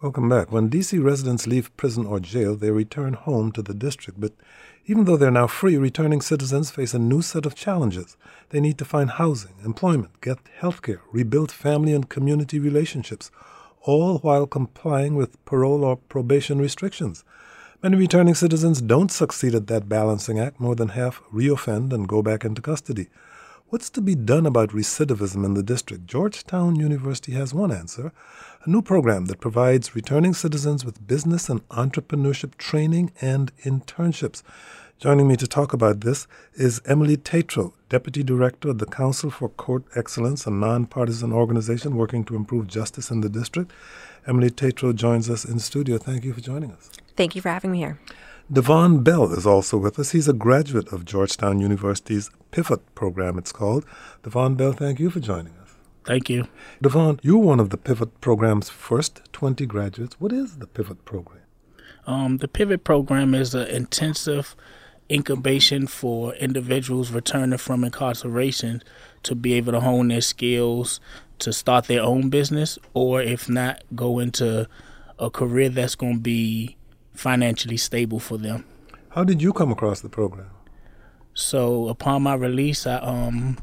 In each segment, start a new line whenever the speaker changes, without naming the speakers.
Welcome back. When D.C. residents leave prison or jail, they return home to the district. But even though they're now free, returning citizens face a new set of challenges. They need to find housing, employment, get health care, rebuild family and community relationships, all while complying with parole or probation restrictions. Many returning citizens don't succeed at that balancing act. More than half reoffend and go back into custody. What's to be done about recidivism in the district? Georgetown University has one answer, a new program that provides returning citizens with business and entrepreneurship training and internships. Joining me to talk about this is Emily Tatro, Deputy Director of the Council for Court Excellence, a nonpartisan organization working to improve justice in the district. Emily Tatro joins us in studio. Thank you for joining us.
Thank you for having me here.
Devon Bell is also with us. He's a graduate of Georgetown University's Pivot program, it's called. Devon Bell, thank you for joining us.
Thank you.
Devon, you're one of the Pivot program's first 20 graduates. What is the Pivot program?
The Pivot program is an intensive incubation for individuals returning from incarceration to be able to hone their skills to start their own business, or if not, go into a career that's going to be financially stable for them.
How did you come across the program?
So upon my release, I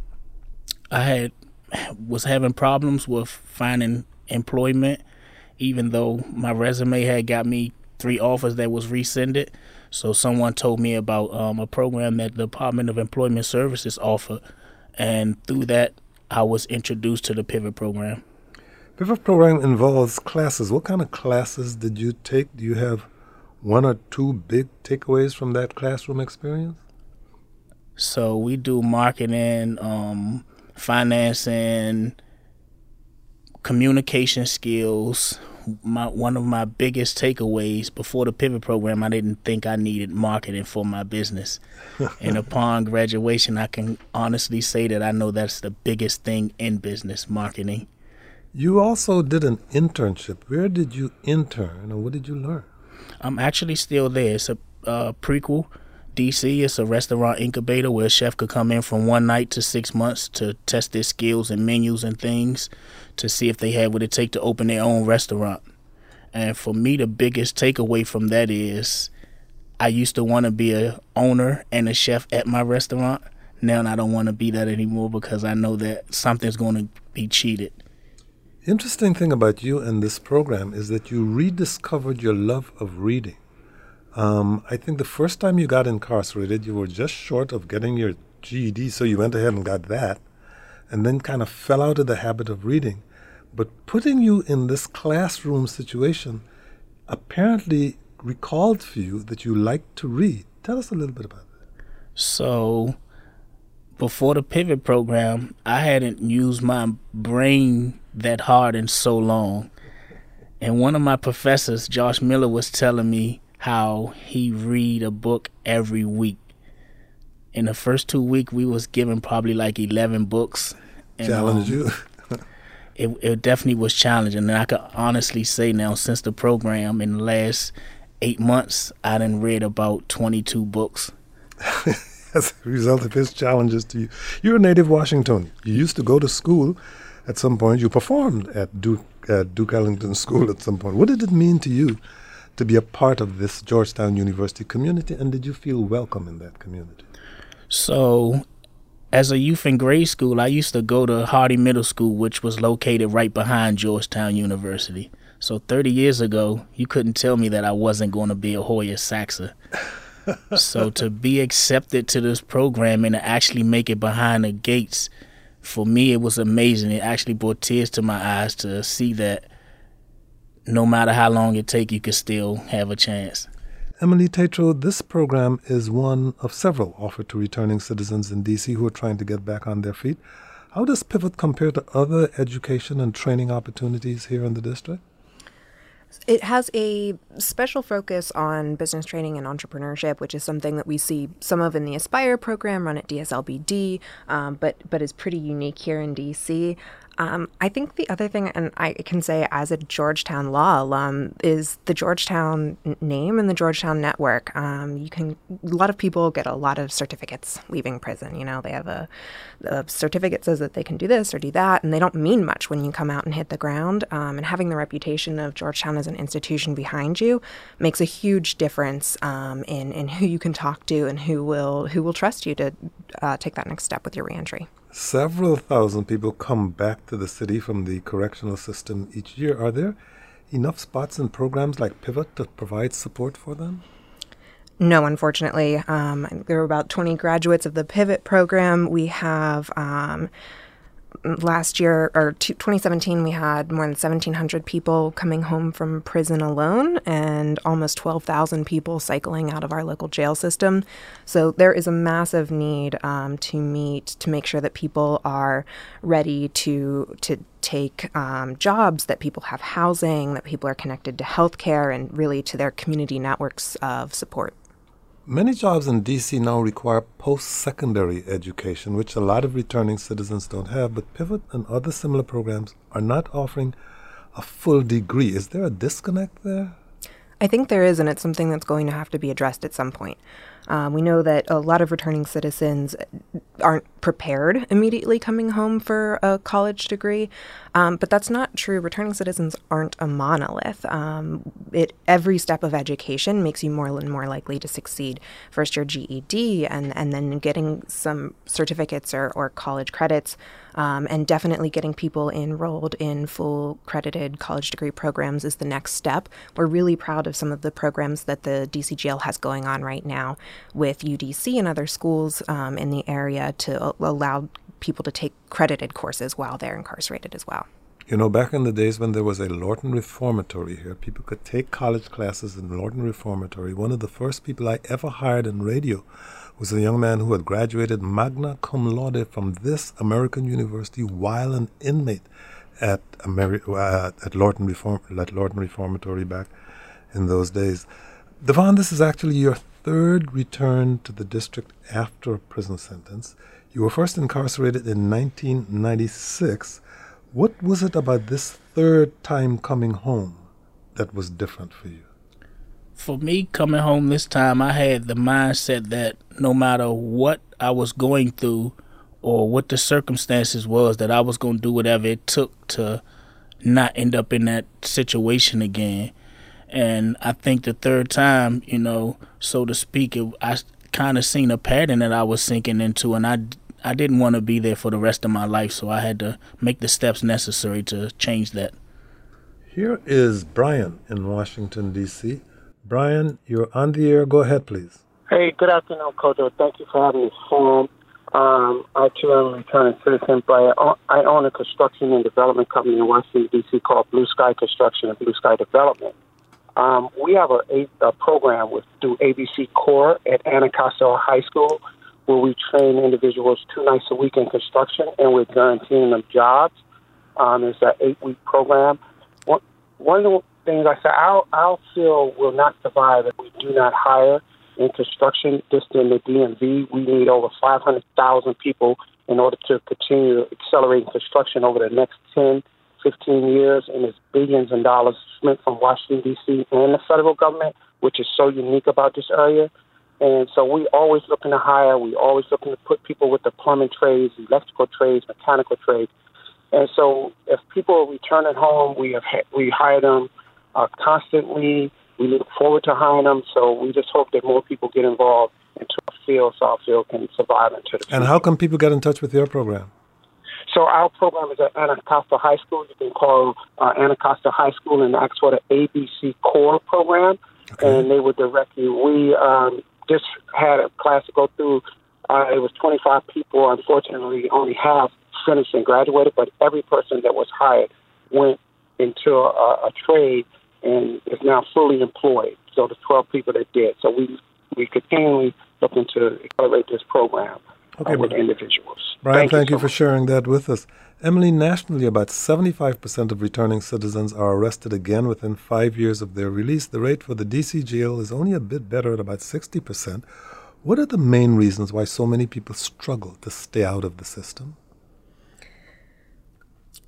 was having problems with finding employment, even though my resume had got me 3 offers that was rescinded. So someone told me about a program that the Department of Employment Services offered, and through that, I was introduced to the Pivot program.
Pivot program involves classes. What kind of classes did you take? Do you have 1 or 2 big takeaways from that classroom experience?
So we do marketing, financing, communication skills. One of my biggest takeaways before the Pivot program, I didn't think I needed marketing for my business. And upon graduation, I can honestly say that I know that's the biggest thing in business, marketing.
You also did an internship. Where did you intern and what did you learn?
I'm actually still there. It's a prequel. DC, it's a restaurant incubator where a chef could come in from 1 night to 6 months to test their skills and menus and things to see if they had what it take to open their own restaurant. And for me, the biggest takeaway from that is I used to want to be a owner and a chef at my restaurant. Now I don't want to be that anymore because I know that something's going to be cheated.
Interesting thing about you and this program is that you rediscovered your love of reading. I think the first time you got incarcerated, you were just short of getting your GED, so you went ahead and got that, and then kind of fell out of the habit of reading. But putting you in this classroom situation apparently recalled for you that you liked to read. Tell us a little bit about that.
So before the Pivot program, I hadn't used my brain that hard in so long. And one of my professors, Josh Miller, was telling me how he read a book every week. In the first 2 weeks, we was given probably like 11 books.
Challenged you?
It definitely was challenging. And I can honestly say now, since the program, in the last 8 months, I done read about 22 books.
As a result of his challenges to you. You're a native Washingtonian. You used to go to school at some point. You performed at Duke Ellington School at some point. What did it mean to you to be a part of this Georgetown University community, and did you feel welcome in that community?
So, as a youth in grade school, I used to go to Hardy Middle School, which was located right behind Georgetown University. So 30 years ago, you couldn't tell me that I wasn't going to be a Hoya Saxa. So to be accepted to this program and to actually make it behind the gates, for me, it was amazing. It actually brought tears to my eyes to see that no matter how long it takes, you can still have a chance.
Emily Tatro, this program is one of several offered to returning citizens in D.C. who are trying to get back on their feet. How does Pivot compare to other education and training opportunities here in the district?
It has a special focus on business training and entrepreneurship, which is something that we see some of in the Aspire program run at DSLBD, but is pretty unique here in DC. I think the other thing, and I can say as a Georgetown Law alum, is the Georgetown name and the Georgetown network. A lot of people get a lot of certificates leaving prison. You know, they have a certificate says that they can do this or do that, and they don't mean much when you come out and hit the ground. And having the reputation of Georgetown as an institution behind you makes a huge difference in who you can talk to and who will trust you to take that next step with your reentry.
Several thousand people come back to the city from the correctional system each year. Are there enough spots and programs like Pivot to provide support for them?
No, unfortunately. There were about 20 graduates of the Pivot program. We have last year, or 2017, we had more than 1,700 people coming home from prison alone and almost 12,000 people cycling out of our local jail system. So there is a massive need to make sure that people are ready to take jobs, that people have housing, that people are connected to healthcare and really to their community networks of support.
Many jobs in D.C. now require post-secondary education, which a lot of returning citizens don't have, but Pivot and other similar programs are not offering a full degree. Is there a disconnect there?
I think there is, and it's something that's going to have to be addressed at some point. We know that a lot of returning citizens aren't prepared immediately coming home for a college degree, but that's not true. Returning citizens aren't a monolith. Every step of education makes you more and more likely to succeed. First your GED and then getting some certificates or college credits, and definitely getting people enrolled in full credited college degree programs is the next step. We're really proud of some of the programs that the DC jail has going on right now with UDC and other schools in the area to allow people to take credited courses while they're incarcerated as well.
You know, back in the days when there was a Lorton Reformatory here, people could take college classes in Lorton Reformatory. One of the first people I ever hired in radio was a young man who had graduated magna cum laude from this American university while an inmate at Lorton Reformatory back in those days. Devon, this is actually your third return to the district after a prison sentence. You were first incarcerated in 1996. What was it about this third time coming home that was different for you?
For me, coming home this time, I had the mindset that no matter what I was going through or what the circumstances was, that I was going to do whatever it took to not end up in that situation again. And I think the third time, you know, so to speak, I kind of seen a pattern that I was sinking into, and I didn't want to be there for the rest of my life, so I had to make the steps necessary to change that.
Here is Brian in Washington, D.C. Brian, you're on the air. Go ahead, please.
Hey, good afternoon, Kojo. Thank you for having this forum. I, too, am a returning citizen, but I own a construction and development company in Washington, D.C. called Blue Sky Construction and Blue Sky Development. We have a program through ABC Core at Anacostia High School where we train individuals 2 nights a week in construction, and we're guaranteeing them jobs. It's an 8-week program. One of the things I said, our field will not survive if we do not hire in construction. Just in the DMV, we need over 500,000 people in order to continue accelerating construction over the next 10, 15 years, and there's billions of dollars spent from Washington, D.C. and the federal government, which is so unique about this area. And so we always looking to hire. We always looking to put people with the plumbing trades, electrical trades, mechanical trades. And so if people are returning home, we hire them constantly. We look forward to hiring them. So we just hope that more people get involved into our field so our field can survive into the future.
And how can people get in touch with your program?
So our program is at Anacostia High School. You can call Anacostia High School and ask for the ABC Core program, and they will direct you. We just had a class to go through. It was 25 people. Unfortunately, only half finished and graduated, but every person that was hired went into a trade and is now fully employed. So the 12 people that did. So we continually looking to accelerate this program with individuals.
Brian, thank you for sharing that with us. Emily, nationally, about 75% of returning citizens are arrested again within 5 years of their release. The rate for the D.C. jail is only a bit better at about 60%. What are the main reasons why so many people struggle to stay out of the system?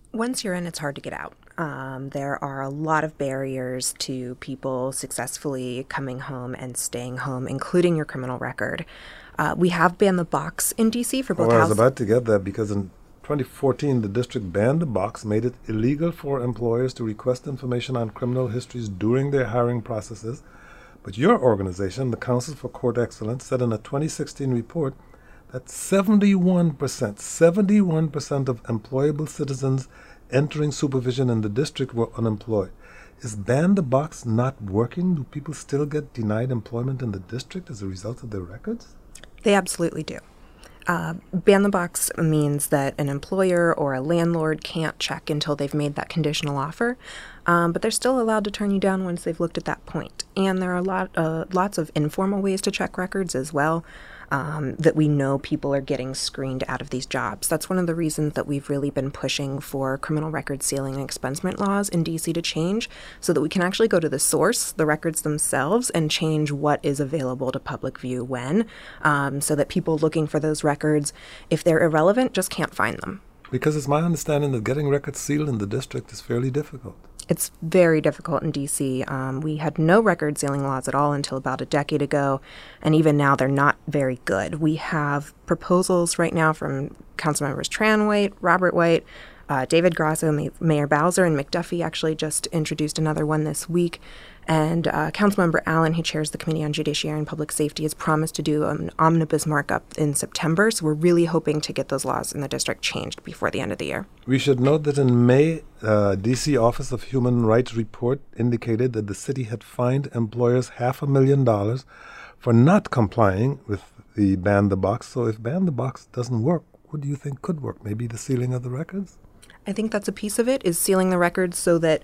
Once you're in, it's hard to get out. There are a lot of barriers to people successfully coming home and staying home, including your criminal record. We have banned the box in D.C. for both
Well, I was
houses.
about to get that because in 2014, the district banned the box, made it illegal for employers to request information on criminal histories during their hiring processes. But your organization, the Council for Court Excellence, said in a 2016 report that 71% of employable citizens entering supervision in the district were unemployed. Is ban the box not working? Do people still get denied employment in the district as a result of their records?
They absolutely do. Ban the box means that an employer or a landlord can't check until they've made that conditional offer, but they're still allowed to turn you down once they've looked at that point. And there are lots of informal ways to check records as well, that we know people are getting screened out of these jobs. That's one of the reasons that we've really been pushing for criminal record sealing and expungement laws in D.C. to change, so that we can actually go to the source, the records themselves, and change what is available to public view when, so that people looking for those records, if they're irrelevant, just can't find them.
Because it's my understanding that getting records sealed in the district is fairly difficult.
It's very difficult in D.C. We had no record sealing laws at all until about a decade ago, and even now they're not very good. We have proposals right now from Councilmembers Tran White, Robert White, David Grasso, Mayor Bowser, and McDuffie actually just introduced another one this week. And Councilmember Allen, who chairs the Committee on Judiciary and Public Safety, has promised to do an omnibus markup in September. So we're really hoping to get those laws in the district changed before the end of the year.
We should note that in May, D.C. Office of Human Rights report indicated that the city had fined employers $500,000 for not complying with the ban the box. So if ban the box doesn't work, what do you think could work? Maybe the sealing of the records?
I think that's a piece of it, is sealing the records so that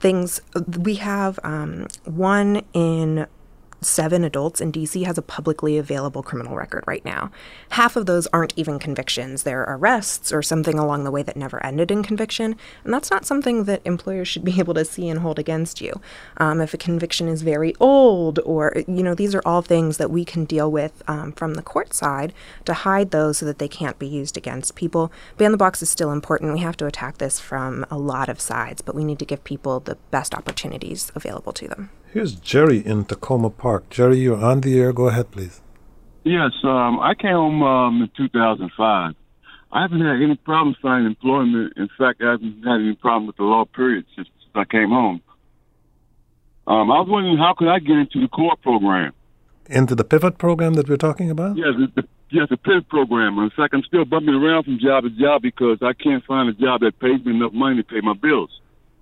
we have 1 in 7 adults in D.C. has a publicly available criminal record right now. Half of those aren't even convictions. They're arrests or something along the way that never ended in conviction. And that's not something that employers should be able to see and hold against you. If a conviction is very old or, these are all things that we can deal with from the court side to hide those so that they can't be used against people. Ban the box is still important. We have to attack this from a lot of sides, but we need to give people the best opportunities available to them.
Here's Jerry in Tacoma Park. Jerry, you're on the air. Go ahead, please.
Yes, I came home in 2005. I haven't had any problems finding employment. In fact, I haven't had any problem with the law period since I came home. I was wondering, how could I get into the core program?
Into the pivot program that we're talking about?
Yes, the pivot program. In fact, I'm still bumping around from job to job because I can't find a job that pays me enough money to pay my bills.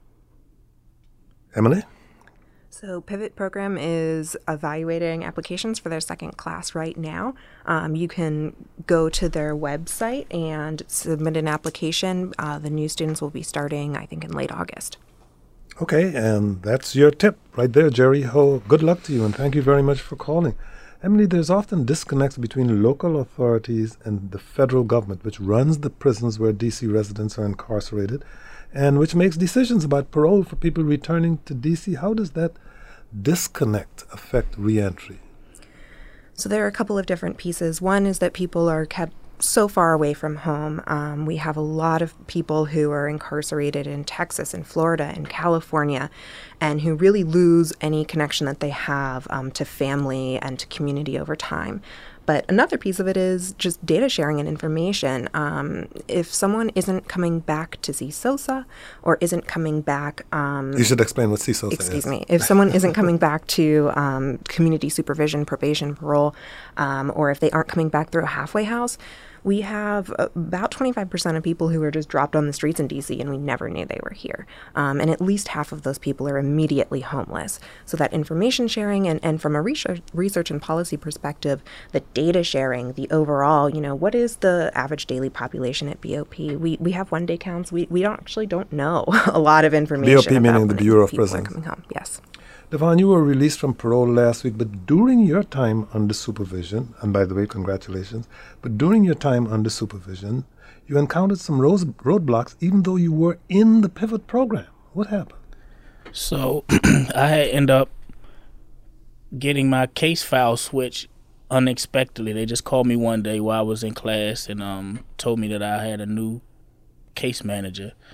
Emily?
So Pivot program is evaluating applications for their second class right now. You can go to their website and submit an application. The new students will be starting, I think, in late August.
Okay, and that's your tip right there, Jerry. Good luck to you, and thank you very much for calling. Emily, there's often disconnects between local authorities and the federal government, which runs the prisons where D.C. residents are incarcerated, and which makes decisions about parole for people returning to D.C. How does that disconnect affect reentry?
So there are a couple of different pieces. One is that people are kept so far away from home. We have a lot of people who are incarcerated in Texas and Florida and California and who really lose any connection that they have to family and to community over time. But another piece of it is just data sharing and information. If someone isn't coming back to see SOSA or isn't coming back...
you should explain what CSOSA is.
Excuse me. If someone isn't coming back to community supervision, probation, parole, or if they aren't coming back through a halfway house, we have about 25% of people who are just dropped on the streets in D.C. and we never knew they were here. And at least half of those people are immediately homeless. So that information sharing and from a research and policy perspective, the data sharing, the overall, what is the average daily population at BOP? We have one-day counts. We don't know a lot of information.
BOP meaning the Bureau of Prisons.
Coming home. Yes.
Devon, you were released from parole last week, but during your time under supervision, and by the way, congratulations, but during your time under supervision, you encountered some roadblocks even though you were in the Pivot program. What happened?
So I ended up getting my case file switched unexpectedly. They just called me one day while I was in class and told me that I had a new case manager.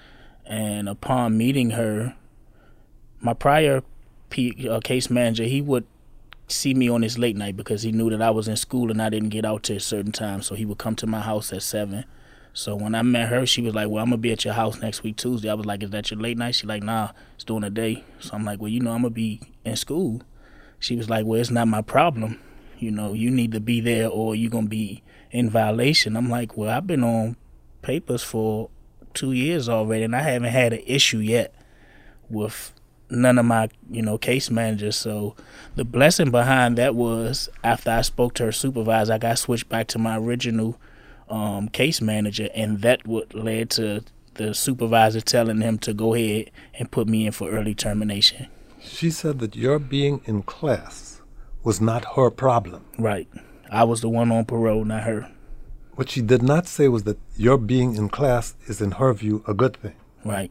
And upon meeting her, my prior case manager, he would see me on his late night because he knew that I was in school and I didn't get out till a certain time. So he would come to my house at 7. So when I met her, she was like, well, I'm going to be at your house next week, Tuesday. I was like, is that your late night? She like, nah, it's during the day. So I'm like, well, I'm going to be in school. She was like, well, it's not my problem. You need to be there or you're going to be in violation. I'm like, well, I've been on papers for 2 years already, and I haven't had an issue yet with none of my, case managers. So the blessing behind that was after I spoke to her supervisor, I got switched back to my original case manager, and that would led to the supervisor telling him to go ahead and put me in for early termination.
She said that your being in class was not her problem.
Right. I was the one on parole, not her.
What she did not say was that your being in class is, in her view, a good thing.
Right.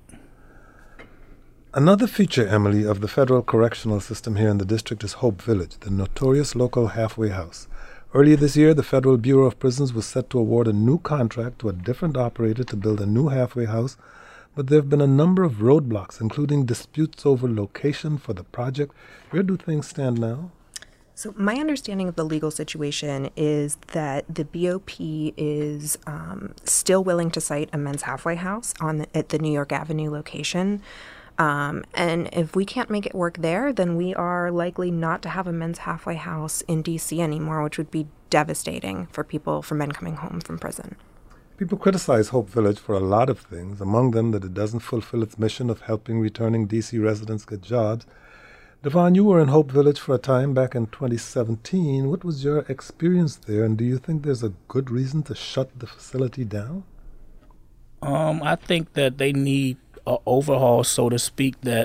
Another feature, Emily, of the federal correctional system here in the district is Hope Village, the notorious local halfway house. Earlier this year, the Federal Bureau of Prisons was set to award a new contract to a different operator to build a new halfway house, but there have been a number of roadblocks, including disputes over location for the project. Where do things stand now?
So my understanding of the legal situation is that the BOP is still willing to site a men's halfway house at the New York Avenue location. And if we can't make it work there, then we are likely not to have a men's halfway house in D.C. anymore, which would be devastating for men coming home from prison.
People criticize Hope Village for a lot of things, among them that it doesn't fulfill its mission of helping returning D.C. residents get jobs. Devon, you were in Hope Village for a time back in 2017. What was your experience there, and do you think there's a good reason to shut the facility down?
I think that they need an overhaul, so to speak, that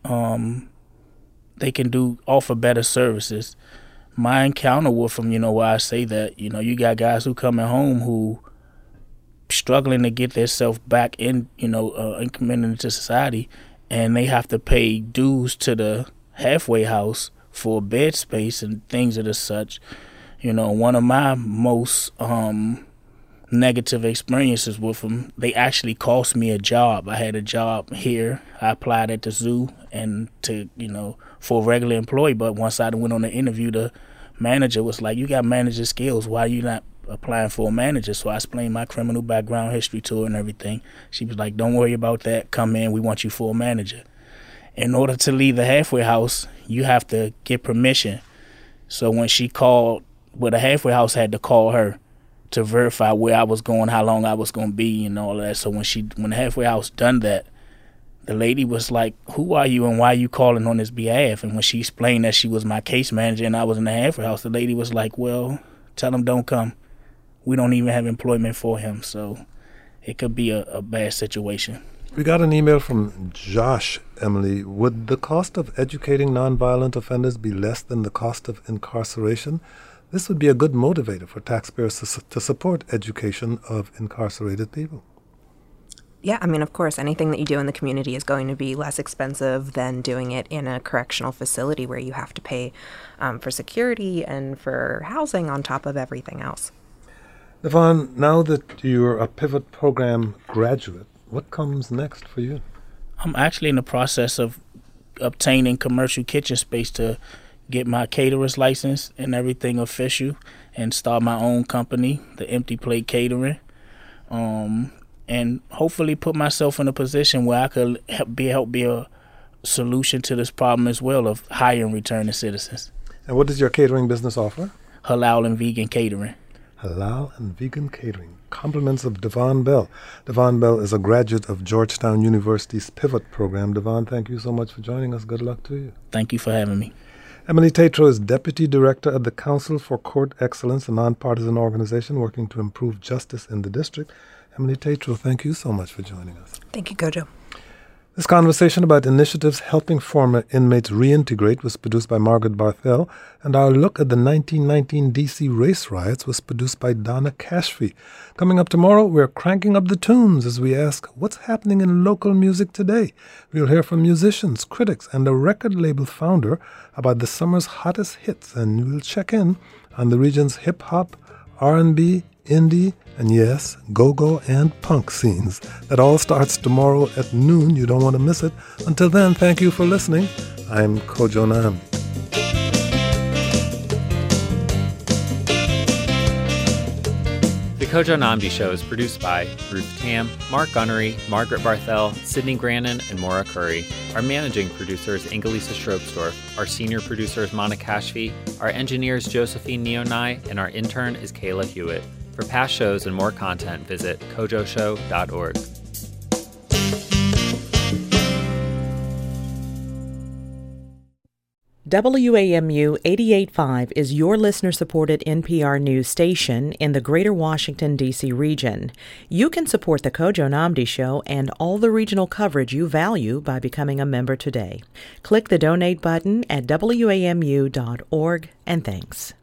they can offer better services. My encounter with them, why I say that, you got guys who coming home who struggling to get themselves back in, incrementing into society, and they have to pay dues to the halfway house for bed space and things of the such. One of my most negative experiences with them, they actually cost me a job. I had a job here. I applied at the zoo and for a regular employee, but once I went on the interview, the manager was like, you got manager skills, why are you not applying for a manager? So I explained my criminal background history to her and everything. She was like, don't worry about that, come in, we want you for a manager. In order to leave the halfway house, you have to get permission. So when she called, the halfway house had to call her to verify where I was going, how long I was going to be, and all of that. So when the halfway house done that, the lady was like, who are you and why are you calling on his behalf? And when she explained that she was my case manager and I was in the halfway house, the lady was like, well, tell him don't come. We don't even have employment for him. So it could be a bad situation.
We got an email from Josh, Emily. Would the cost of educating nonviolent offenders be less than the cost of incarceration? This would be a good motivator for taxpayers to support education of incarcerated people.
Yeah, of course, anything that you do in the community is going to be less expensive than doing it in a correctional facility where you have to pay for security and for housing on top of everything else.
Devon, now that you're a Pivot Program graduate, what comes next for you?
I'm actually in the process of obtaining commercial kitchen space to get my caterer's license and everything official and start my own company, the Empty Plate Catering, and hopefully put myself in a position where I could help be a solution to this problem as well of hiring returning citizens.
And what does your catering business offer?
Halal and vegan catering.
Halal and vegan catering. Compliments of Devon Bell. Devon Bell is a graduate of Georgetown University's Pivot Program. Devon, thank you so much for joining us. Good luck to you.
Thank you for having me.
Emily Tatro is Deputy Director at the Council for Court Excellence, a nonpartisan organization working to improve justice in the district. Emily Tatro, thank you so much for joining us.
Thank you, Gojo.
This conversation about initiatives helping former inmates reintegrate was produced by Margaret Barthel, and our look at the 1919 D.C. race riots was produced by Donna Cashfee. Coming up tomorrow, we're cranking up the tunes as we ask, what's happening in local music today? We'll hear from musicians, critics, and a record label founder about the summer's hottest hits, and we'll check in on the region's hip-hop, R&B, indie, and yes, go-go and punk scenes. That all starts tomorrow at noon. You don't want to miss it. Until then, thank you for listening. I'm Kojo Nnamdi.
The Kojo Nnamdi Show is produced by Ruth Tam, Mark Gunnery, Margaret Barthel, Sydney Grannon, and Maura Curry. Our managing producer is Ingelisa Strobsdorf. Our senior producer is Monica Kashfi. Our engineer is Josephine Neonai, and our intern is Kayla Hewitt. For past shows and more content, visit kojoshow.org.
WAMU 88.5 is your listener-supported NPR news station in the greater Washington, D.C. region. You can support the Kojo Nnamdi Show and all the regional coverage you value by becoming a member today. Click the donate button at WAMU.org, and thanks.